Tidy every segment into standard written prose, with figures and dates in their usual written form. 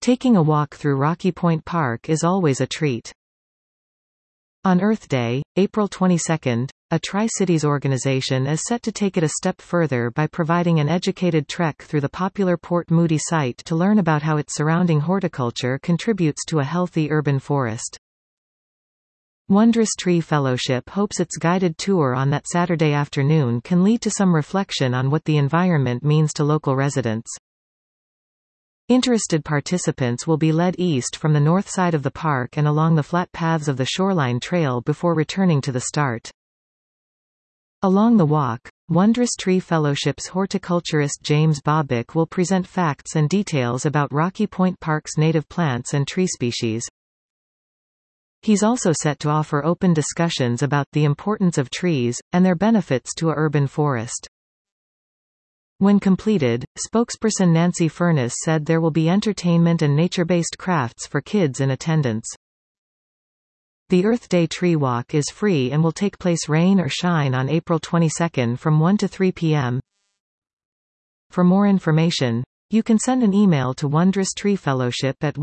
Taking a walk through Rocky Point Park is always a treat. On Earth Day, April 22, a Tri-Cities organization is set to take it a step further by providing an educated trek through the popular Port Moody site to learn about how its surrounding horticulture contributes to a healthy urban forest. Wondrous Tree Fellowship hopes its guided tour on that Saturday afternoon can lead to some reflection on what the environment means to local residents. Interested participants will be led east from the north side of the park and along the flat paths of the Shoreline Trail before returning to the start. Along the walk, Wondrous Tree Fellowship's horticulturist James Bobick will present facts and details about Rocky Point Park's native plants and tree species. He's also set to offer open discussions about the importance of trees, and their benefits to a urban forest. When completed, spokesperson Nancy Furness said there will be entertainment and nature-based crafts for kids in attendance. The Earth Day Tree Walk is free and will take place rain or shine on April 22 from 1 to 3 p.m. For more information, you can send an email to Wondrous Tree Fellowship at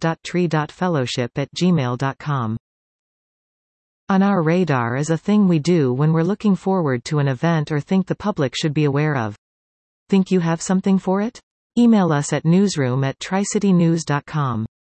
wondrous.tree.fellowship@gmail.com. On our radar is a thing we do when we're looking forward to an event or think the public should be aware of. Think you have something for it? Email us at newsroom@tricitynews.com.